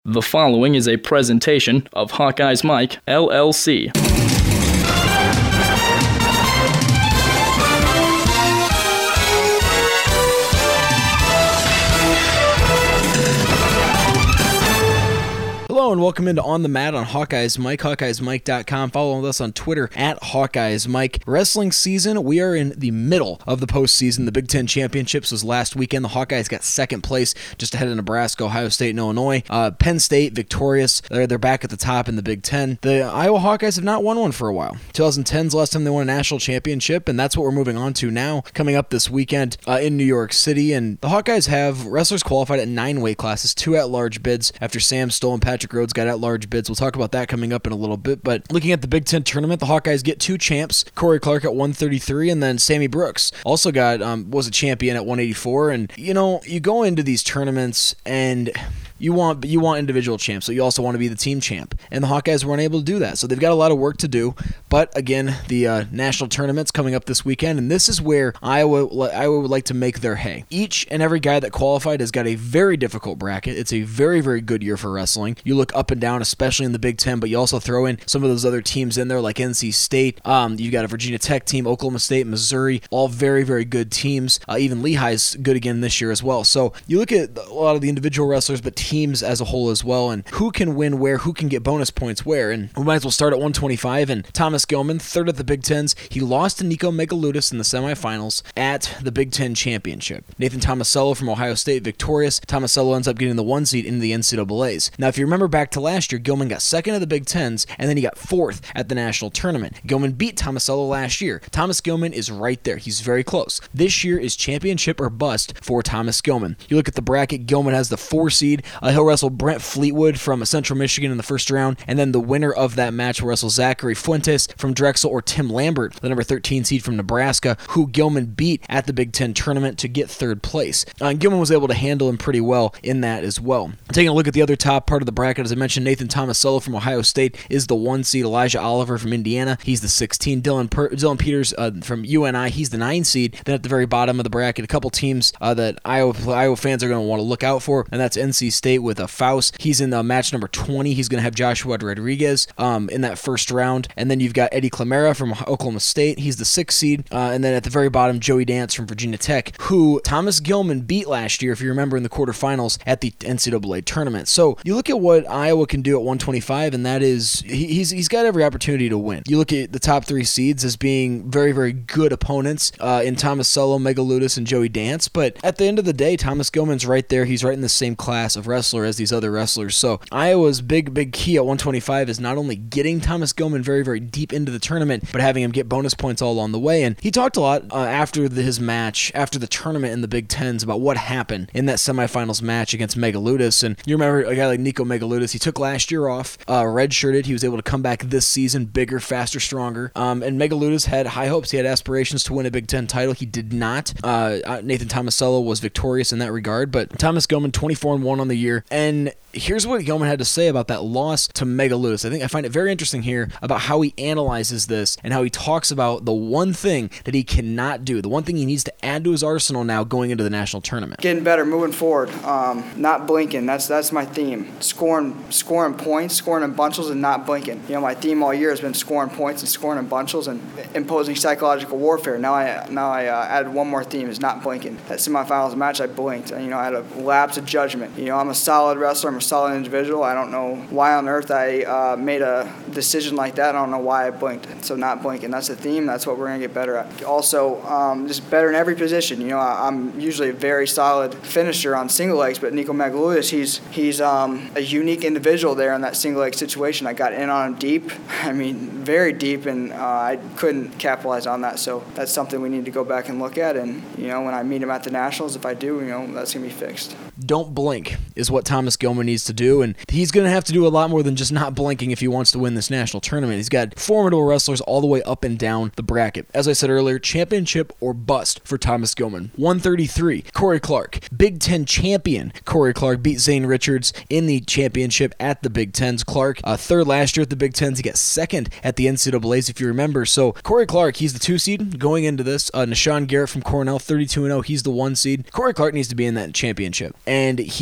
The following is a presentation of Hawkeye's Mike, LLC. Hello and welcome into On the Mat on Hawkeye's Mike, HawkeyesMike.com. Follow us on Twitter at Hawkeye's Mike. Wrestling season, we are in the middle of the postseason. The Big Ten Championships was last weekend. The Hawkeyes got second place just ahead of Nebraska, Ohio State, and Illinois. Penn State victorious. They're back at the top in the Big Ten. The Iowa Hawkeyes have not won one for a while. 2010's the last time they won a national championship, and that's what we're moving on to now, coming up this weekend in New York City. And the Hawkeyes have wrestlers qualified at 9 weight classes, 2 at-large bids after Sam Stoll and Patrick Rhodes got at-large bids. We'll talk about that coming up in a little bit. But looking at the Big Ten tournament, the Hawkeyes get 2 champs, Corey Clark at 133, and then Sammy Brooks also was a champion at 184. And, you go into these tournaments and you want individual champs, so you also want to be the team champ. And the Hawkeyes weren't able to do that, so they've got a lot of work to do. But again, the national tournament's coming up this weekend, and this is where Iowa would like to make their hay. Each and every guy that qualified has got a very difficult bracket. It's a very, very good year for wrestling. You look up and down, especially in the Big Ten, but you also throw in some of those other teams in there, like NC State. You've got a Virginia Tech team, Oklahoma State, Missouri, all very, very good teams. Even Lehigh's good again this year as well. So you look at a lot of the individual wrestlers, but teams as a whole as well, and who can win where, who can get bonus points where. And we might as well start at 125, and Thomas Gilman, third at the Big Tens. He lost to Nico Megaludis in the semifinals at the Big Ten Championship. Nathan Tomasello from Ohio State, victorious. Tomasello ends up getting the 1 seed into the NCAAs. Now, if you remember back to last year, Gilman got second at the Big Tens, and then he got 4th at the national tournament. Gilman beat Tomasello last year. Thomas Gilman is right there. He's very close. This year is championship or bust for Thomas Gilman. You look at the bracket, Gilman has the 4 seed. He'll wrestle Brent Fleetwood from Central Michigan in the first round, and then the winner of that match will wrestle Zachary Fuentes from Drexel or Tim Lambert, the number 13 seed from Nebraska, who Gilman beat at the Big Ten tournament to get 3rd place. Gilman was able to handle him pretty well in that as well. Taking a look at the other top part of the bracket, as I mentioned, Nathan Tomasello from Ohio State is the 1 seed. Elijah Oliver from Indiana, he's the 16. Dylan Peters from UNI, he's the 9 seed. Then at the very bottom of the bracket, a couple teams that Iowa fans are going to want to look out for, and that's NC State with Faust. He's in match number 20. He's going to have Joshua Rodriguez in that first round. And then you've got Eddie Clamera from Oklahoma State. He's the 6th seed. And then at the very bottom, Joey Dance from Virginia Tech, who Thomas Gilman beat last year, if you remember, in the quarterfinals at the NCAA tournament. So you look at what Iowa can do at 125, and that is he's got every opportunity to win. You look at the top 3 seeds as being very, very good opponents in Tomasello, Megaludis, and Joey Dance. But at the end of the day, Thomas Gilman's right there. He's right in the same class of wrestler as these other wrestlers. So Iowa's big key at 125 is not only getting Thomas Gilman very, very deep into the tournament, but having him get bonus points all along the way. And he talked a lot after his match, after the tournament in the Big Tens, about what happened in that semifinals match against Megaludis. And you remember a guy like Nico Megaludis, he took last year off, redshirted. He was able to come back this season, bigger, faster, stronger. And Megaludis had high hopes. He had aspirations to win a Big Ten title. He did not. Nathan Tomasello was victorious in that regard, but Thomas Gilman 24-1 on the year. And here's what Gilman had to say about that loss to Megaludis. I find it very interesting here about how he analyzes this and how he talks about the one thing that he cannot do, the one thing he needs to add to his arsenal now going into the national tournament. Getting better, moving forward, not blinking. That's my theme. Scoring points, scoring in bunches, and not blinking. My theme all year has been scoring points and scoring in bunches and imposing psychological warfare. Now I added one more theme, is not blinking. That semifinals match, I blinked. I had a lapse of judgment. I'm a solid wrestler. I'm a solid individual. I don't know why on earth I made a decision like that. I don't know why I blinked. So not blinking. That's the theme. That's what we're going to get better at. Also, just better in every position. I'm usually a very solid finisher on single legs, but Nico Megaludis, he's a unique individual there in that single leg situation. I got in on him deep. Very deep, and I couldn't capitalize on that. So that's something we need to go back and look at. And, when I meet him at the Nationals, if I do, that's going to be fixed. Don't blink is what Thomas Gilman needs to do, and he's going to have to do a lot more than just not blinking if he wants to win this national tournament. He's got formidable wrestlers all the way up and down the bracket. As I said earlier, championship or bust for Thomas Gilman. 133, Corey Clark. Big Ten champion Corey Clark beat Zane Richards in the championship at the Big Tens. Clark, 3rd last year at the Big Tens. He got 2nd at the NCAAs, if you remember. So Corey Clark, he's the 2 seed going into this. Nashawn Garrett from Cornell, 32-0. He's the 1 seed. Corey Clark needs to be in that championship. And he's got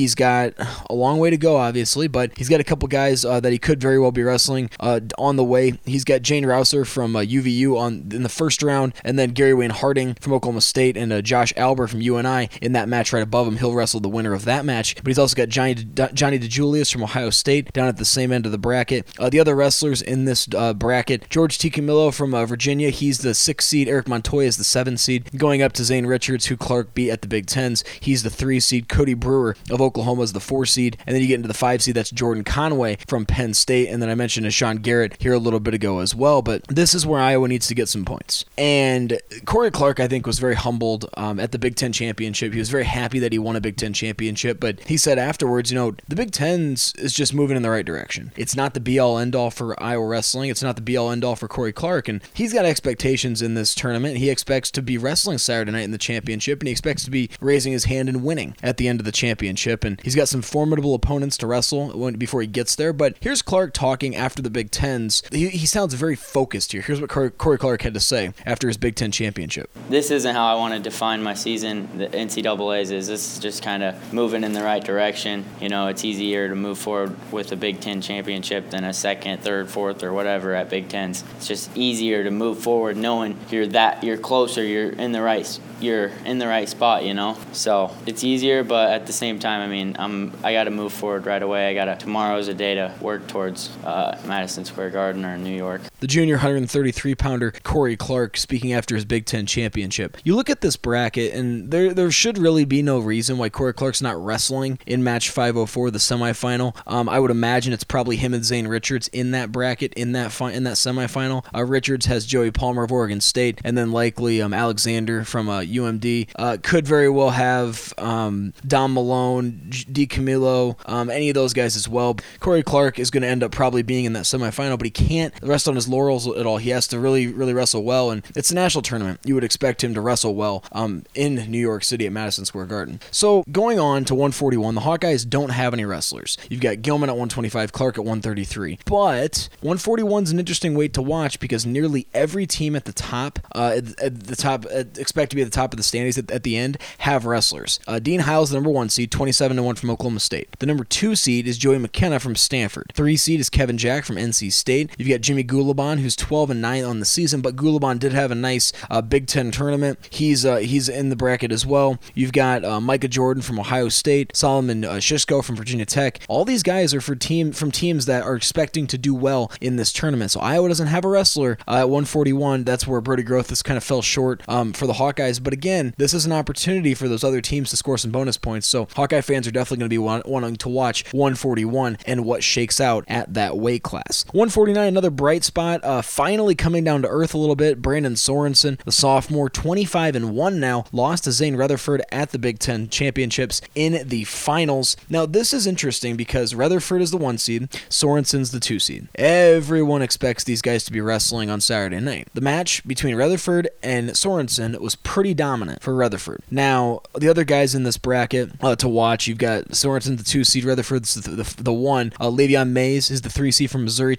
got a long way to go, obviously, but he's got a couple guys that he could very well be wrestling on the way. He's got Jane Rouser from UVU in the first round, and then Gary Wayne Harding from Oklahoma State and Josh Alber from UNI in that match right above him. He'll wrestle the winner of that match, but he's also got Johnny DeJulius from Ohio State down at the same end of the bracket. The other wrestlers in this bracket, George T. Camillo from Virginia, he's the 6th seed. Eric Montoya is the 7th seed, going up to Zane Richards, who Clark beat at the Big Tens. He's the 3 seed. Cody Brewer of Oklahoma is the 4 seed, and then you get into the 5 seed. That's Jordan Conway from Penn State, and then I mentioned Sean Garrett here a little bit ago as well, but this is where Iowa needs to get some points. And Corey Clark, I think, was very humbled at the Big Ten championship. He was very happy that he won a Big Ten championship, but he said afterwards, the Big Ten's is just moving in the right direction. It's not the be-all, end-all for Iowa wrestling. It's not the be-all, end-all for Corey Clark, and he's got expectations in this tournament. He expects to be wrestling Saturday night in the championship, and he expects to be raising his hand and winning at the end of the championship, and he's got some formidable opponents to wrestle before he gets there. But here's Clark talking after the Big Tens. He sounds very focused here. Here's what Corey Clark had to say after his Big Ten championship. This isn't how I want to define my season. The NCAA's is. This is just kind of moving in the right direction. It's easier to move forward with a Big Ten championship than a 2nd, 3rd, 4th, or whatever at Big Tens. It's just easier to move forward knowing you're closer, you're in the right spot, So it's easier, but at the same time, I got to move forward right away. Tomorrow's a day to work towards Madison Square Garden or New York. The junior 133-pounder Corey Clark speaking after his Big Ten championship. You look at this bracket, and there should really be no reason why Corey Clark's not wrestling in match 504, the semifinal. I would imagine it's probably him and Zane Richards in that bracket, in that semifinal. Richards has Joey Palmer of Oregon State, and then likely Alexander from UMD. Could very well have Dom Malone, D. Camillo, any of those guys as well. Corey Clark is going to end up probably being in that semifinal, but he can't rest on his laurels at all. He has to really, really wrestle well, and it's a national tournament. You would expect him to wrestle well in New York City at Madison Square Garden. So going on to 141, the Hawkeyes don't have any wrestlers. You've got Gilman at 125, Clark at 133. But 141 is an interesting weight to watch because nearly every team at the top, expect to be at the top of the standings at the end, have wrestlers. Dean Hiles, the number 1 seed, 27-1 from Oklahoma State. The number 2 seed is Joey McKenna from Stanford. 3 seed is Kevin Jack from NC State. You've got Jimmy Gulabon, who's 12-9 on the season, but Gulabon did have a nice Big Ten tournament. He's in the bracket as well. You've got Micah Jordan from Ohio State, Solomon Shishko from Virginia Tech. All these guys are from teams that are expecting to do well in this tournament. So Iowa doesn't have a wrestler at 141. That's where Brody Groth has kind of fell short for the Hawkeyes. But again, this is an opportunity for those other teams to score some bonus points. So Hawkeye fans are definitely going to be wanting to watch 141 and what shakes out at that weight class. 149, another bright spot, finally coming down to earth a little bit. Brandon Sorensen, the sophomore, 25-1 now, lost to Zane Rutherford at the Big Ten championships in the finals. Now this is interesting because Rutherford is the 1 seed, Sorensen's the 2 seed. Everyone expects these guys to be wrestling on Saturday night. The match between Rutherford and Sorensen was pretty dominant for Rutherford. Now, the other guys in this bracket to watch, you've got Sorensen, the 2 seed, Rutherford's the 1. Le'Veon Mays is the 3 seed from Missouri,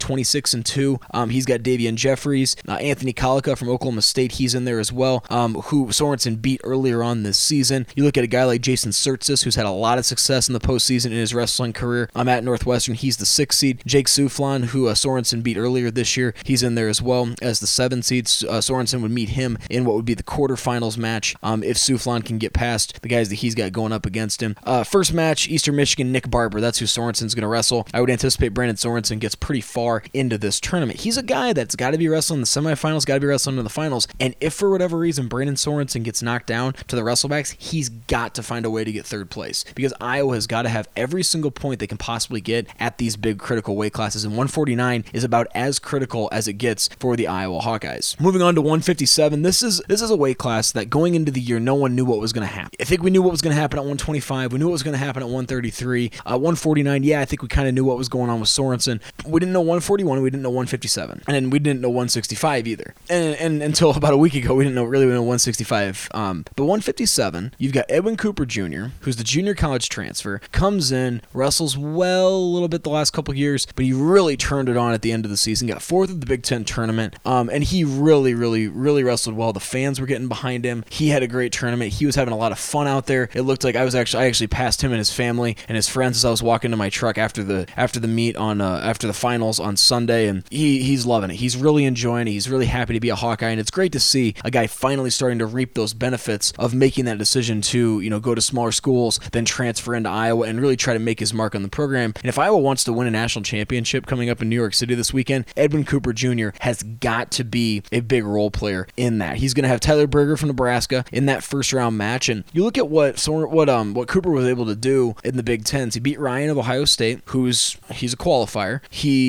26-2. He's got Davian Jeffries. Anthony Kalika from Oklahoma State, he's in there as well, who Sorensen beat earlier on this season. You look at a guy like Jason Surtsis, who's had a lot of success in the postseason in his wrestling career. At Northwestern, he's the 6 seed. Jake Souflon, who Sorensen beat earlier this year, he's in there as well as the 7 seed. Sorensen would meet him in what would be the quarterfinals match if Souflon can get past the guys that he's got going up against him. First match, Eastern Michigan, Nick Barber. That's who Sorensen's going to wrestle. I would anticipate Brandon Sorensen gets pretty far into this tournament. He's a guy that's got to be wrestling in the semifinals, got to be wrestling in the finals, and if for whatever reason Brandon Sorensen gets knocked down to the wrestlebacks, he's got to find a way to get 3rd place because Iowa has got to have every single point they can possibly get at these big critical weight classes, and 149 is about as critical as it gets for the Iowa Hawkeyes. Moving on to 157, this is a weight class that going into the year no one knew what was going to happen. I think we knew what was going to happen at 125, we knew what was going to happen at 133, 149, yeah, I think we kind of knew what was going on with Sorensen. We didn't know 141, we didn't know 157. 157. And we didn't know 165 either. And until about a week ago, we didn't know 165. But 157, you've got Edwin Cooper Jr., who's the junior college transfer, comes in, wrestles well a little bit the last couple years, but he really turned it on at the end of the season, got fourth at the Big Ten tournament, and he really wrestled well. The fans were getting behind him. He had a great tournament. He was having a lot of fun out there. It looked like I actually passed him and his family and his friends as I was walking to my truck after the meet on after the finals on Sunday, and he's loving it. He's really enjoying it. He's really happy to be a Hawkeye, and it's great to see a guy finally starting to reap those benefits of making that decision to go to smaller schools, then transfer into Iowa and really try to make his mark on the program. And if Iowa wants to win a national championship coming up in New York City this weekend, Edwin Cooper Jr. has got to be a big role player in that. He's going to have Tyler Berger from Nebraska in that first round match, and you look at what Cooper was able to do in the Big Tens. He beat Ryan of Ohio State, he's a qualifier.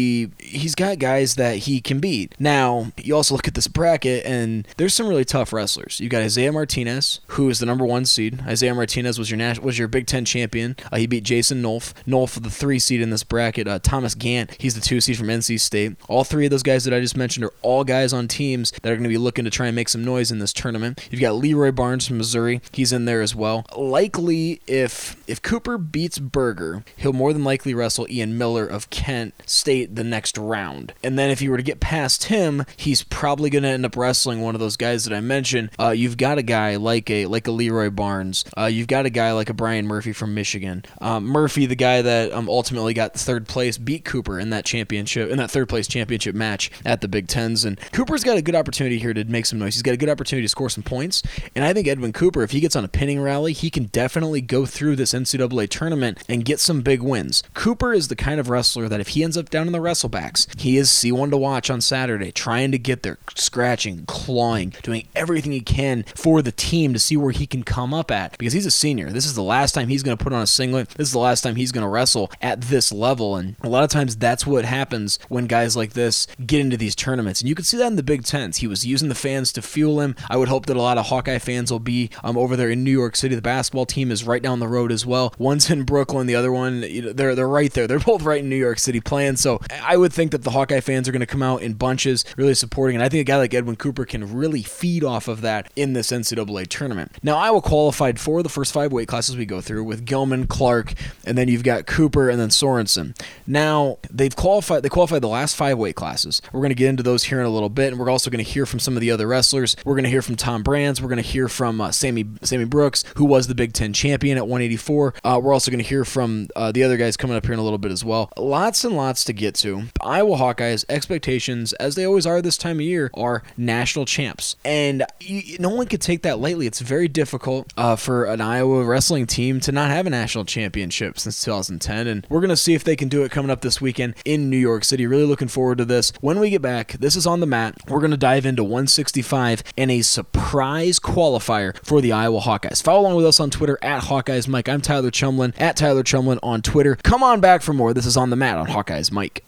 He's got guys that he can beat. Now, you also look at this bracket, and there's some really tough wrestlers. You got Isaiah Martinez, who is the number 1 seed. Isaiah Martinez was your Big Ten champion. He beat Jason Nolf, the 3 seed in this bracket. Thomas Gant, he's the 2 seed from NC State. All 3 of those guys that I just mentioned are all guys on teams that are going to be looking to try and make some noise in this tournament. You've got Leroy Barnes from Missouri. He's in there as well. Likely, if Cooper beats Berger, he'll more than likely wrestle Ian Miller of Kent State the next round. And then if he were to get past him, he's probably going to end up wrestling one of those guys that I mentioned. You've got a guy like a Leroy Barnes. You've got a guy like a Brian Murphy from Michigan. Murphy, the guy that ultimately got third place, beat Cooper in that third place championship match at the Big Tens. And Cooper's got a good opportunity here to make some noise. He's got a good opportunity to score some points. And I think Edwin Cooper, if he gets on a pinning rally, he can definitely go through this NCAA tournament and get some big wins. Cooper is the kind of wrestler that if he ends up down in the wrestlebacks, he is C1 to watch on Saturday, trying to get there, scratching, clawing, doing everything he can for the team to see where he can come up at, because he's a senior. This is the last time he's going to put on a singlet. This is the last time he's going to wrestle at this level, and a lot of times that's what happens when guys like this get into these tournaments, and you can see that in the Big Tens. He was using the fans to fuel him. I would hope that a lot of Hawkeye fans will be over there in New York City. The basketball team is right down the road as well. One's in Brooklyn, the other one, they're right there. They're both right in New York City playing, so I would think that the Hawkeye fans are going to come out in bunches, really supporting, and I think a guy like Edwin Cooper can really feed off of that in this NCAA tournament. Now, Iowa qualified for the first 5 weight classes we go through with Gilman, Clark, and then you've got Cooper and then Sorensen. Now, they qualified the last 5 weight classes. We're going to get into those here in a little bit, and we're also going to hear from some of the other wrestlers. We're going to hear from Tom Brands. We're going to hear from Sammy Brooks, who was the Big Ten champion at 184. We're also going to hear from the other guys coming up here in a little bit as well. Lots and lots to get to. Iowa Hawkeyes, expectations, as they always are this time of year, are national champs. And no one could take that lightly. It's very difficult for an Iowa wrestling team to not have a national championship since 2010. And we're going to see if they can do it coming up this weekend in New York City. Really looking forward to this. When we get back, this is On the Mat. We're going to dive into 165 and a surprise qualifier for the Iowa Hawkeyes. Follow along with us on Twitter at Hawkeyes Mike. I'm Tyler Chumlin at Tyler Chumlin on Twitter. Come on back for more. This is On the Mat on Hawkeyes Mike.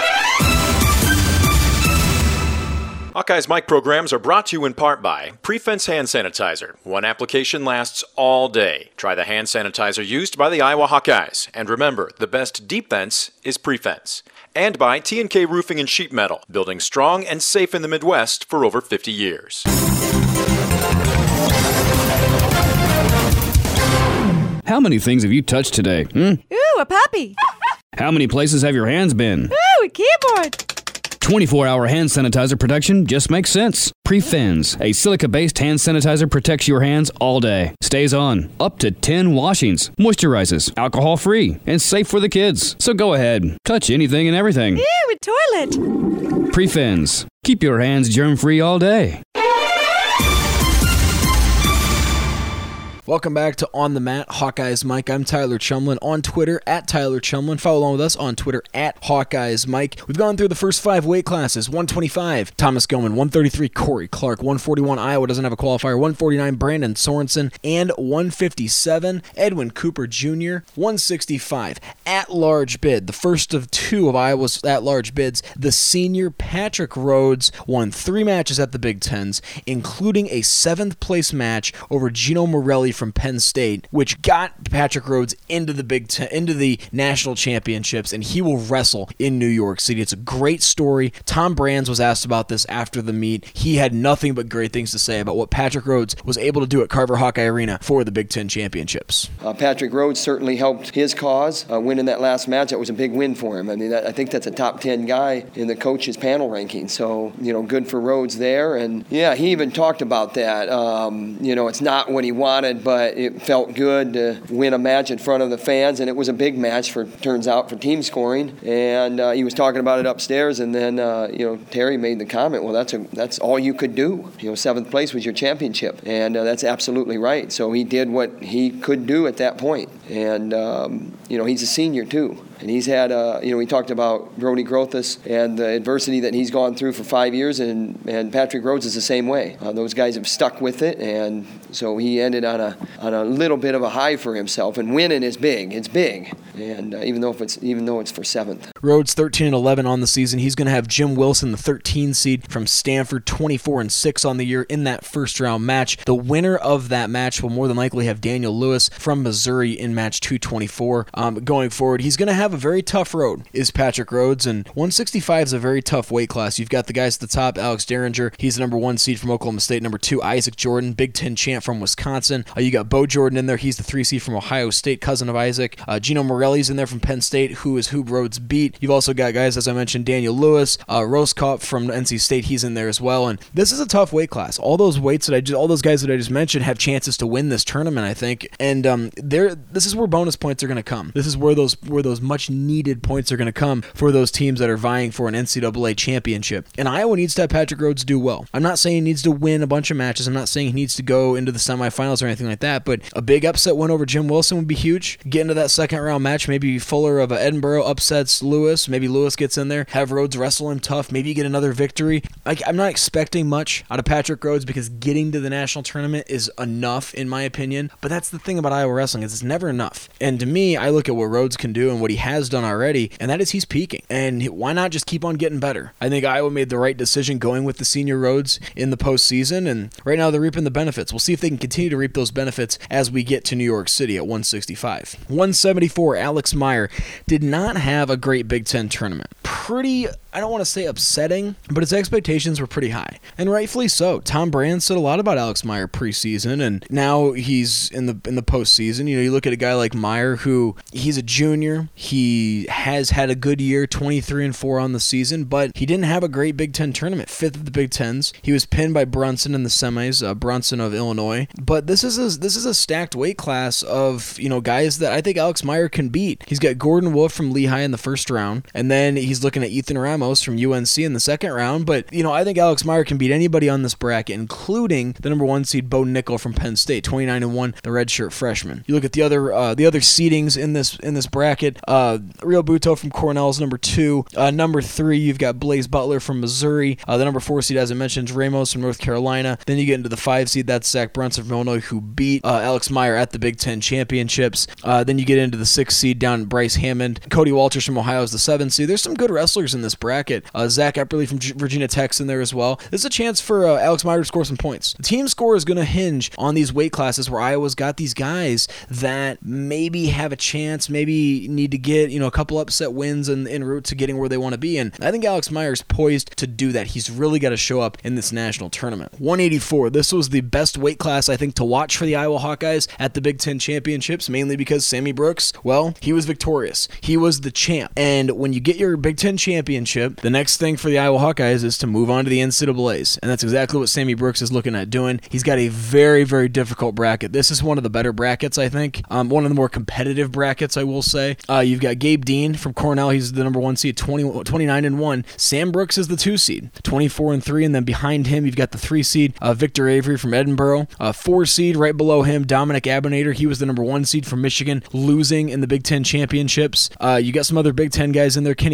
Hawkeyes Mike programs are brought to you in part by Prefense Hand Sanitizer. One application lasts all day. Try the hand sanitizer used by the Iowa Hawkeyes. And remember, the best defense is Prefense. And by T&K Roofing and Sheet Metal, building strong and safe in the Midwest for over 50 years. How many things have you touched today? Ooh, a puppy. How many places have your hands been? Ooh, a keyboard. 24-hour hand sanitizer protection just makes sense. Prefens, a silica-based hand sanitizer, protects your hands all day. Stays on up to 10 washings, moisturizes, alcohol-free, and safe for the kids. So go ahead, touch anything and everything. Ew, a toilet. Prefens, keep your hands germ-free all day. Welcome back to On the Mat, Hawkeyes Mike. I'm Tyler Chumlin on Twitter at Tyler Chumlin. Follow along with us on Twitter at Hawkeyes Mike. We've gone through the first 5 weight classes. 125, Thomas Gilman. 133, Corey Clark. 141, Iowa doesn't have a qualifier. 149, Brandon Sorensen. And 157, Edwin Cooper Jr. 165, at-large bid. The first of 2 of Iowa's at-large bids. The senior Patrick Rhodes won 3 matches at the Big Tens, including a 7th place match over Gino Morelli from Penn State, which got Patrick Rhodes into the Big Ten, into the national championships, and he will wrestle in New York City. It's a great story. Tom Brands was asked about this after the meet. He had nothing but great things to say about what Patrick Rhodes was able to do at Carver Hawkeye Arena for the Big Ten championships. Patrick Rhodes certainly helped his cause winning that last match. That was a big win for him. I mean, I think that's a top 10 guy in the coaches panel ranking. So, good for Rhodes there. And yeah, he even talked about that. It's not what he wanted, but it felt good to win a match in front of the fans. And it was a big match turns out for team scoring. And he was talking about it upstairs. And then, Terry made the comment, well, that's all you could do. 7th place was your championship. And that's absolutely right. So he did what he could do at that point. And, he's a senior too. And he's had, we talked about Brody Grothus and the adversity that he's gone through for 5 years, and Patrick Rhodes is the same way. Those guys have stuck with it, and so he ended on a little bit of a high for himself. And winning is big. It's big, and even though it's for 7th. Rhodes 13-11 on the season. He's going to have Jim Wilson, the 13 seed from Stanford, 24-6 on the year in that first round match. The winner of that match will more than likely have Daniel Lewis from Missouri in match 224. Going forward, he's going to have a very tough road, is Patrick Rhodes, and 165 is a very tough weight class. You've got the guys at the top, Alex Derringer, he's the number 1 seed from Oklahoma State, number 2, Isaac Jordan, Big Ten champ from Wisconsin. You got Bo Jordan in there, he's the 3 seed from Ohio State, cousin of Isaac. Gino Morelli's in there from Penn State, who Rhodes beat. You've also got guys, as I mentioned, Daniel Lewis, Roskopf from NC State, he's in there as well, and this is a tough weight class. All those guys that I just mentioned have chances to win this tournament, I think, and this is where bonus points are going to come. This is where those much needed points are going to come for those teams that are vying for an NCAA championship. And Iowa needs to have Patrick Rhodes do well. I'm not saying he needs to win a bunch of matches. I'm not saying he needs to go into the semifinals or anything like that, but a big upset win over Jim Wilson would be huge. Get into that second round match, maybe Fuller of Edinburgh upsets Lewis, maybe Lewis gets in there, have Rhodes wrestle him tough, maybe get another victory. I'm not expecting much out of Patrick Rhodes because getting to the national tournament is enough in my opinion, but that's the thing about Iowa wrestling is it's never enough. And to me, I look at what Rhodes can do and what he has done already, and that is he's peaking. And why not just keep on getting better? I think Iowa made the right decision going with the senior Rhodes in the postseason, and right now they're reaping the benefits. We'll see if they can continue to reap those benefits as we get to New York City at 165. 174, Alex Meyer did not have a great Big Ten tournament. Pretty, I don't want to say upsetting, but his expectations were pretty high, and rightfully so. Tom Brand said a lot about Alex Meyer preseason, and now he's in the postseason. You look at a guy like Meyer, who he's a junior. He has had a good year, 23-4 on the season, but he didn't have a great Big Ten tournament. 5th of the Big Tens. He was pinned by Brunson in the semis, Brunson of Illinois. But this is a stacked weight class of guys that I think Alex Meyer can beat. He's got Gordon Wolf from Lehigh in the first round, and then he's looking at Ethan Ramos from UNC in the second round. But I think Alex Meyer can beat anybody on this bracket, including the number 1 seed Bo Nickel from Penn State, 29-1, the redshirt freshman. You look at the other seedings in this bracket. Rio Buto from Cornell is number 2. Number 3, you've got Blaze Butler from Missouri. The number 4 seed, as I mentioned, is Ramos from North Carolina. Then you get into the 5 seed, that's Zach Brunson from Illinois, who beat Alex Meyer at the Big Ten championships. Then you get into the 6 seed down Bryce Hammond. Cody Walters from Ohio is the 7 seed. There's some good wrestlers in this bracket. Zach Epperly from Virginia Tech's in there as well. This is a chance for Alex Meyer to score some points. The team score is going to hinge on these weight classes where Iowa's got these guys that maybe have a chance, maybe need to get a couple upset wins en route to getting where they want to be. And I think Alex Meyer's poised to do that. He's really got to show up in this national tournament. 184. This was the best weight class, I think, to watch for the Iowa Hawkeyes at the Big Ten championships, mainly because Sammy Brooks, well, he was victorious. He was the champ. And when you get your Big Ten championship, the next thing for the Iowa Hawkeyes is to move on to the NCAAs. And that's exactly what Sammy Brooks is looking at doing. He's got a very, very difficult bracket. This is one of the better brackets, I think. One of the more competitive brackets, I will say. You've got Gabe Dean from Cornell. He's the number 1 seed, 29-1. Sam Brooks is the 2 seed, 24-3. And then behind him, you've got the 3 seed, Victor Avery from Edinburgh. 4 seed right below him, Dominic Abonator. He was the number 1 seed from Michigan, losing in the Big Ten championships. You got some other Big Ten guys in there. Kenny Courts from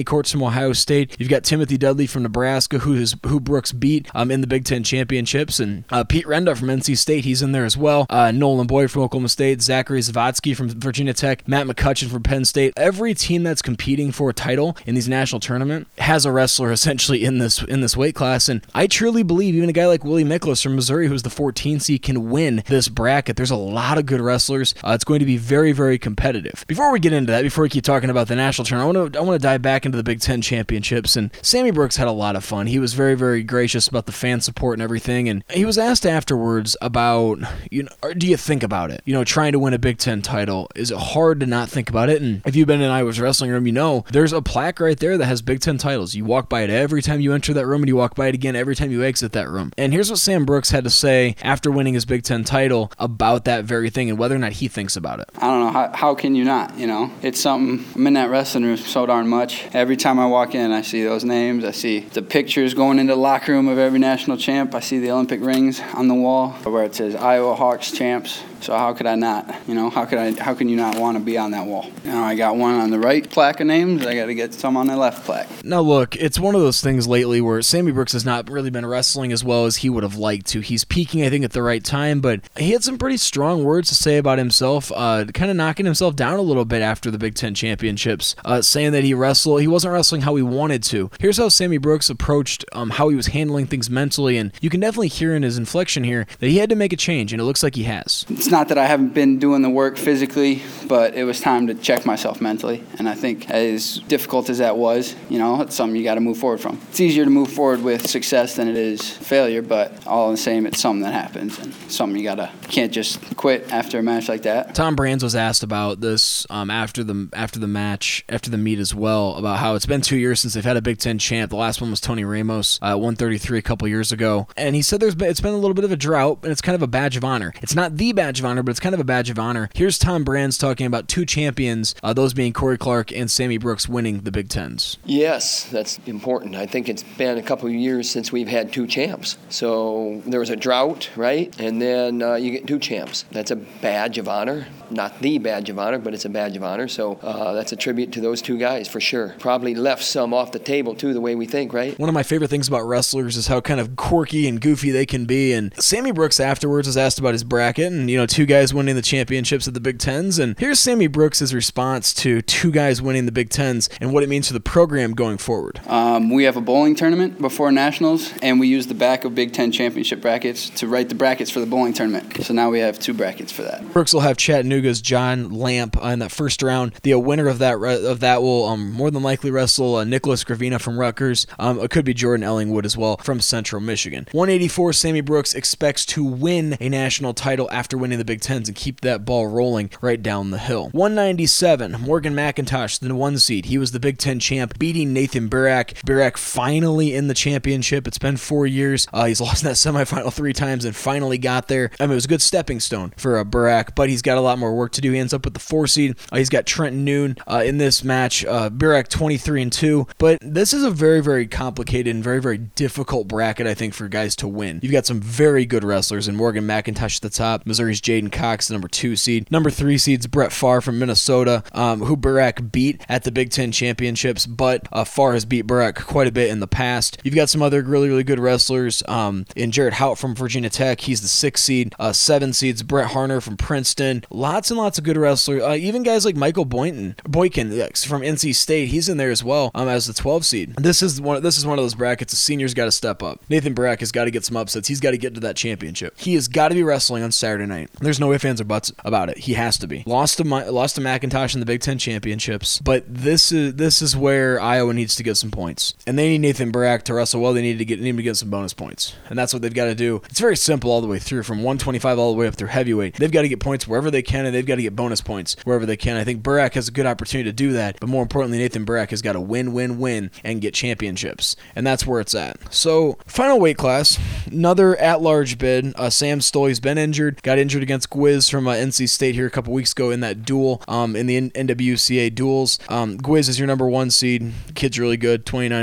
Ohio State. You've got Timothy Dudley from Nebraska, who Brooks beat in the Big Ten championships, and Pete Renda from NC State, he's in there as well. Nolan Boyd from Oklahoma State, Zachary Zavatsky from Virginia Tech, Matt McCutcheon from Penn State. Every team that's competing for a title in these national tournament has a wrestler essentially in this weight class, and I truly believe even a guy like Willie Miklas from Missouri, who's the 14 seed, can win this bracket. There's a lot of good wrestlers. It's going to be very, very competitive. Before we get into that, before we keep talking about the national tournament, I want to dive back into the Big Ten championships, and Sammy Brooks had a lot of fun. He was very, very gracious about the fan support and everything, and he was asked afterwards about, do you think about it? Trying to win a Big Ten title. Is it hard to not think about it? And if you've been in Iowa's wrestling room, there's a plaque right there that has Big Ten titles. You walk by it every time you enter that room, and you walk by it again every time you exit that room. And here's what Sam Brooks had to say after winning his Big Ten title about that very thing and whether or not he thinks about it. I don't know. How can you not? It's something. I'm in that wrestling room so darn much. Every time I walk in, I see those names. I see the pictures going into the locker room of every national champ. I see the Olympic rings on the wall where it says Iowa Hawks champs. So how could I not? How can you not want to be on that wall? I got one on the right plaque of names. I got to get some on the left plaque. Now look, it's one of those things lately where Sammy Brooks has not really been wrestling as well as he would have liked to. He's peaking, I think, at the right time, but he had some pretty strong words to say about himself, kind of knocking himself down a little bit after the Big Ten championships, saying that he wasn't wrestling how he wanted to. Here's how Sammy Brooks approached how he was handling things mentally, and you can definitely hear in his inflection here that he had to make a change, and it looks like he has. It's not that I haven't been doing the work physically, but it was time to check myself mentally. And I think as difficult as that was, it's something you got to move forward from. It's easier to move forward with success than it is failure, but all the same, it's something that happens and something you can't just quit after a match like that. Tom Brands was asked about this after the meet as well, about how it's been 2 years since they've had a Big Ten champ. The last one was Tony Ramos at 133 a couple years ago. And he said it's been a little bit of a drought, and it's kind of a badge of honor. It's not the badge of honor, but it's kind of a badge of honor. Here's Tom Brands talking about two champions, those being Corey Clark and Sammy Brooks winning the Big Tens. Yes, that's important. I think it's been a couple of years since we've had two champs. So there was a drought, right? And then you get two champs. That's a badge of honor. Not the badge of honor, but it's a badge of honor. So that's a tribute to those two guys for sure. Probably left some off the table too, the way we think, right? One of my favorite things about wrestlers is how kind of quirky and goofy they can be. And Sammy Brooks afterwards was asked about his bracket and, two guys winning the championships at the Big Tens. And here's Sammy Brooks' response to two guys winning the Big Tens and what it means for the program going forward. We have a bowling tournament before nationals, and we use the back of Big Ten championship brackets to write the brackets for the bowling tournament. So now we have two brackets for that. Brooks will have Chattanooga's John Lamp in that first round. The winner of that will more than likely wrestle Nicholas Gravina from Rutgers. It could be Jordan Ellingwood as well from Central Michigan. 184, Sammy Brooks expects to win a national title after winning the Big Tens and keep that ball rolling right down the hill. 197, Morgan McIntosh, the 1 seed. He was the Big Ten champ, beating Nathan Barak. Barak finally in the championship. It's been 4 years. He's lost in that semifinal 3 times and finally got there. It was a good stepping stone for Barak, but he's got a lot more work to do. He ends up with the 4 seed. He's got Trenton Noon in this match. Barak 23-2, but this is a very, very complicated and very, very difficult bracket, I think, for guys to win. You've got some very good wrestlers, and Morgan McIntosh at the top. Missouri's Jaden Cox, the number 2 seed. Number 3 seed's Brett Farr from Minnesota, who Barak beat at the Big Ten championships, but Farr has beat Barak quite a bit in the past. You've got some other really, really good wrestlers in Jarrett Hout from Virginia Tech. He's the 6 seed. 7 seeds Brett Harner from Princeton. Lots and lots of good wrestlers. Even guys like Michael Boykin from NC State. He's in there as well as the 12 seed. This is one of those brackets. The seniors got to step up. Nathan Barak has got to get some upsets. He's got to get to that championship. He has got to be wrestling on Saturday night. There's no ifs, ands, or buts about it. He has to be. Lost to McIntosh in the Big Ten championships, but this is where Iowa needs to get some points, and they need Nathan Barak to wrestle well. They need to get some bonus points, and that's what they've got to do. It's very simple all the way through, from 125 all the way up through heavyweight. They've got to get points wherever they can, and they've got to get bonus points wherever they can. I think Barak has a good opportunity to do that, but more importantly, Nathan Barak has got to win and get championships, and that's where it's at. So, final weight class, another at-large bid. Sam Stolley's been injured, got injured against Gwiz from NC State here a couple weeks ago in that duel, in the NWCA duels. Gwiz is your number 1 seed. Kid's really good,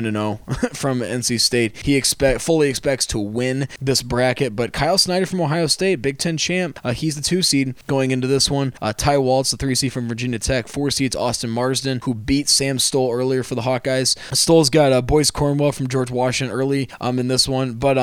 29-0 from NC State. He fully expects to win this bracket, but Kyle Snyder from Ohio State, Big Ten champ, he's the 2 seed going into this one. Ty Waltz, the 3 seed from Virginia Tech. 4 seeds Austin Marsden, who beat Sam Stoll earlier for the Hawkeyes. Stoll's got Boyce Cornwell from George Washington early in this one, but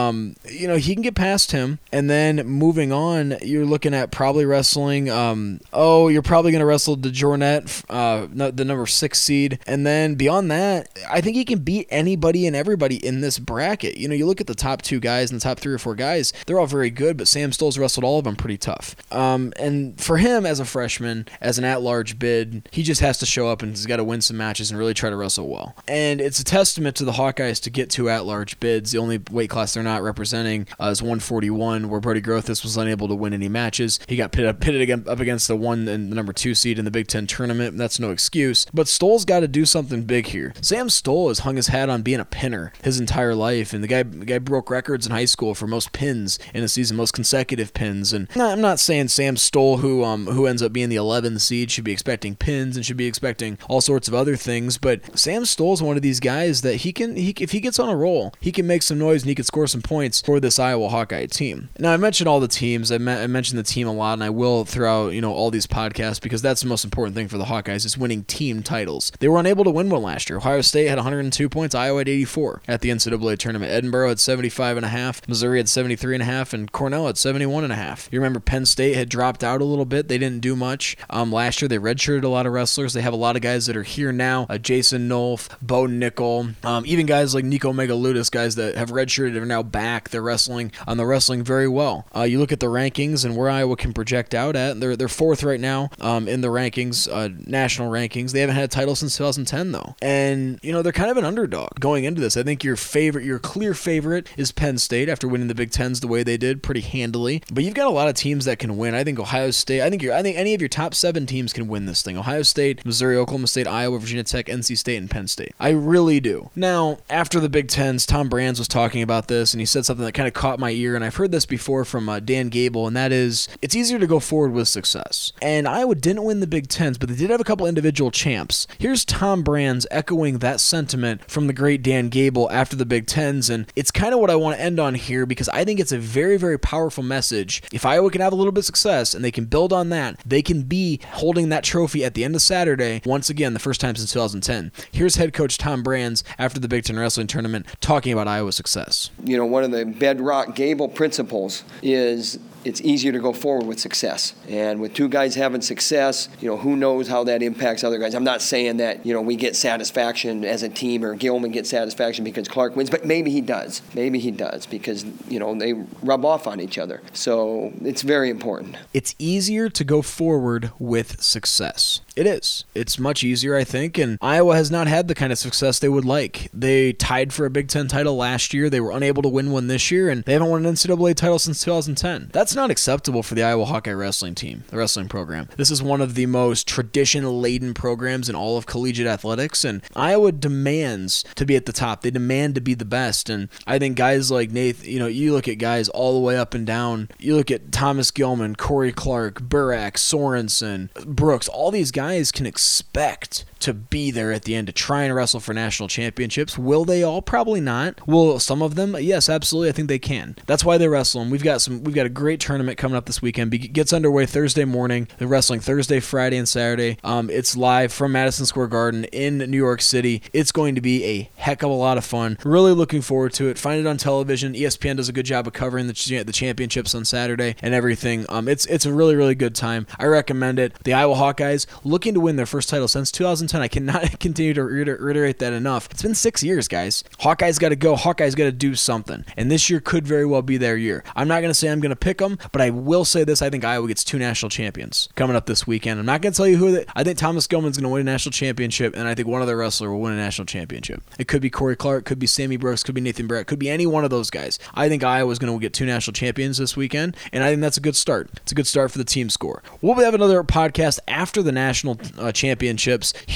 he can get past him. And then moving on, you're looking at probably wrestling. You're probably going to wrestle DeJournette, the number 6 seed, and then beyond that, I think he can beat anybody and everybody in this bracket. You look at the top 2 guys and the top 3 or 4 guys, they're all very good, but Sam Stoll's wrestled all of them pretty tough. And for him as a freshman, as an at-large bid, he just has to show up and he's got to win some matches and really try to wrestle well. And it's a testament to the Hawkeyes to get 2 at-large bids. The only weight class they're not representing is 141, where Brody Grothus was unable to win any matches. He got pitted up against the 1 and the number 2 seed in the Big Ten tournament. That's no excuse. But Stoll's got to do something big here. Sam Stoll has hung his hat on being a pinner his entire life, and the guy broke records in high school for most pins in a season, most consecutive pins. And I'm not saying Sam Stoll, who ends up being the 11th seed, should be expecting pins and should be expecting all sorts of other things, but Sam Stoll's one of these guys that if he gets on a roll, he can make some noise and he can score some points for this Iowa Hawkeye team. Now, I mentioned all the teams. I mentioned the team a lot, and I will throughout all these podcasts, because that's the most important thing for the Hawkeyes is winning team titles. They were unable to win one last year. Ohio State had 102 points, Iowa had 84 at the NCAA tournament. Edinburgh had 75.5, Missouri had 73.5, and Cornell had 71.5. You remember Penn State had dropped out a little bit. They didn't do much. Last year they redshirted a lot of wrestlers. They have a lot of guys that are here now. Jason Nolf, Bo Nickel, even guys like Nico Megaludis, guys that have redshirted are now back. They're wrestling very well. You look at the rankings and where Iowa can project out at. They're 4th right now in the rankings, national rankings. They haven't had a title since 2010 though, and they're kind of an underdog going into this. I think your clear favorite is Penn State after winning the Big Tens the way they did pretty handily. But you've got a lot of teams that can win. I think Ohio State. I think any of your top 7 teams can win this thing. Ohio State, Missouri, Oklahoma State, Iowa, Virginia Tech, NC State, and Penn State. I really do. Now, after the Big Tens, Tom Brands was talking about this, and he said something that kind of caught my ear, and I've heard this before from Dan Gable, and that is, it's easier to go forward with success. And Iowa didn't win the Big Tens, but they did have a couple individual champs. Here's Tom Brands echoing that sentiment from the great Dan Gable after the Big Tens, and it's kind of what I want to end on here, because I think it's a very, very powerful message. If Iowa can have a little bit of success, and they can build on that, they can be holding that trophy at the end of Saturday, once again, the first time since 2010. Here's head coach Tom Brands after the Big Ten Wrestling Tournament talking about Iowa's success. One of the bedrock Gable principles is it's easier to go forward with success. And with 2 guys having success, who knows how that impacts other guys. I'm not saying that, we get satisfaction as a team or Gilman gets satisfaction because Clark wins, but maybe he does. Maybe he does because, they rub off on each other. So it's very important. It's easier to go forward with success. It is. It's much easier, I think, and Iowa has not had the kind of success they would like. They tied for a Big Ten title last year. They were unable to win one this year, and they haven't won an NCAA title since 2010. That's not acceptable for the Iowa Hawkeye wrestling team, the wrestling program. This is one of the most tradition-laden programs in all of collegiate athletics, and Iowa demands to be at the top. They demand to be the best, and I think guys like Nath, you look at guys all the way up and down. You look at Thomas Gilman, Corey Clark, Burak, Sorensen, Brooks, all these guys can expect to be there at the end to try and wrestle for national championships. Will they all? Probably not. Will some of them? Yes, absolutely. I think they can. That's why they wrestle. And we've got a great tournament coming up this weekend. Gets underway Thursday morning. They're wrestling Thursday, Friday, and Saturday. It's live from Madison Square Garden in New York City. It's going to be a heck of a lot of fun. Really looking forward to it. Find it on television. ESPN does a good job of covering the championships on Saturday and everything. It's a really, really good time. I recommend it. The Iowa Hawkeyes looking to win their first title since 2010. I cannot continue to reiterate that enough. It's been 6 years, guys. Hawkeyes got to go. Hawkeyes got to do something. And this year could very well be their year. I'm not going to say I'm going to pick them, but I will say this. I think Iowa gets 2 national champions coming up this weekend. I'm not going to tell you who. I think Thomas Gilman's going to win a national championship, and I think one other wrestler will win a national championship. It could be Corey Clark, could be Sammy Brooks, could be Nathan Barrett, could be any one of those guys. I think Iowa's going to get 2 national champions this weekend, and I think that's a good start. It's a good start for the team score. We'll have another podcast after the national championships here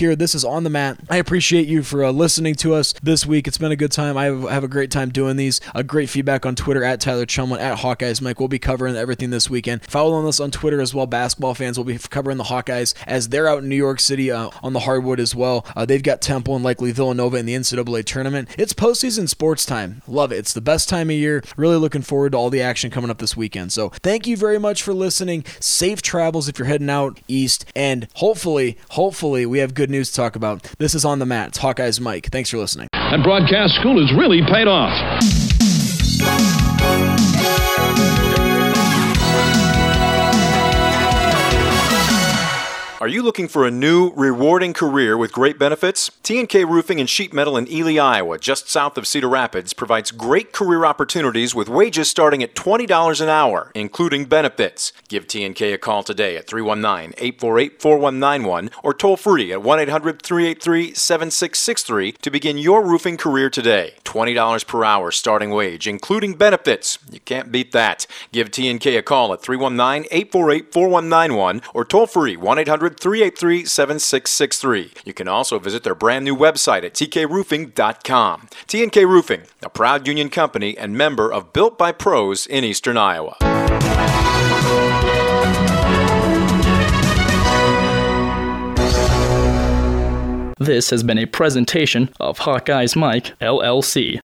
here. This is On the Mat. I appreciate you for listening to us this week. It's been a good time. I have a great time doing these. Great feedback on Twitter at Tyler Chumlin, at Hawkeyes Mike. We'll be covering everything this weekend. Follow us on Twitter as well. Basketball fans will be covering the Hawkeyes as they're out in New York City on the hardwood as well. They've got Temple and likely Villanova in the NCAA tournament. It's postseason sports time. Love it. It's the best time of year. Really looking forward to all the action coming up this weekend. So thank you very much for listening. Safe travels if you're heading out east. And hopefully we have good news to talk about. This is On the Mat. It's Hawkeyes Mike. Thanks for listening. That broadcast school has really paid off. Are you looking for a new, rewarding career with great benefits? T&K Roofing and Sheet Metal in Ely, Iowa, just south of Cedar Rapids, provides great career opportunities with wages starting at $20 an hour, including benefits. Give T&K a call today at 319-848-4191 or toll free at 1-800-383-7663 to begin your roofing career today. $20 per hour starting wage, including benefits. You can't beat that. Give T&K a call at 319-848-4191 or toll free 1-800-383-7663. You can also visit their brand new website at tkroofing.com. T&K Roofing, a proud union company and member of Built by Pros in Eastern Iowa. This has been a presentation of Hawkeyes Mike, LLC.